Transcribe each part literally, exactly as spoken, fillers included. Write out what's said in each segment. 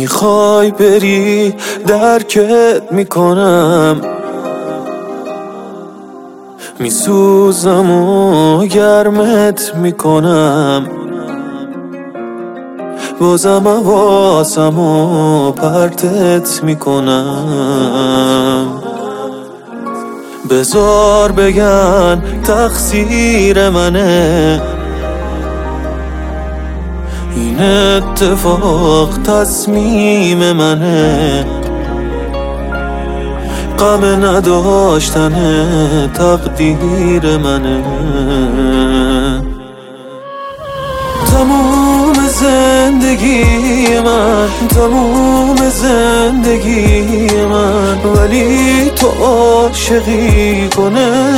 میخوای بری درکت میکنم، میسوزم و گرمت میکنم، بازم حواسم و پرتت میکنم. بذار بگن تقصیر منه، این اتفاق تصمیم منه، غم نداشتن تقدیر منه. تموم زندگی من، تموم زندگی من، ولی تو عاشقی کن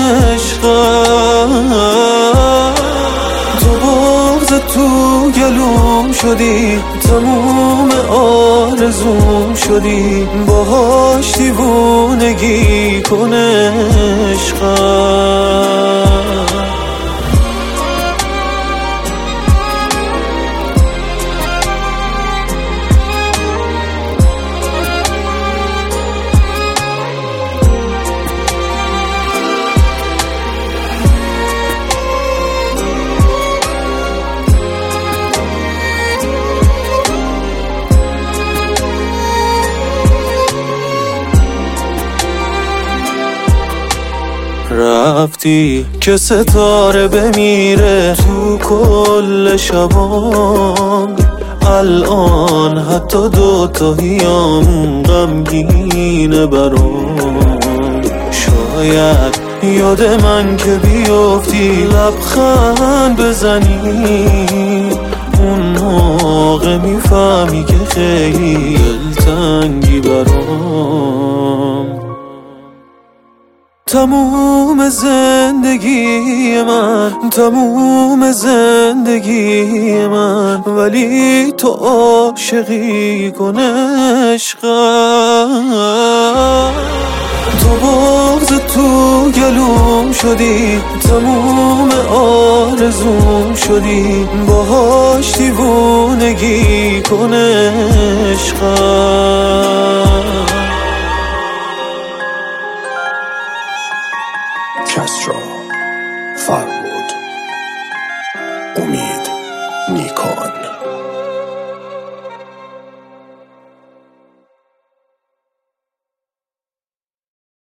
عشقم. تو بغض تو گلوم شدی، تموم آرزوم شدی، باهاش دیوونگی کن عشقم. رفتی که ستاره بمیره تو کل شبام، الان حتی دوتاییام غمگینه برام. شاید یاد من که بیفتی لبخند بزنی، اون موقع میفهمی که خیلی دلتنگی برام. تموم زندگی من، تموم زندگی من، ولی تو عاشقی کن عشقم. تو بغض تو گلوم شدی، تموم آرزوم شدی، باهاش دیوونگی کن عشقم.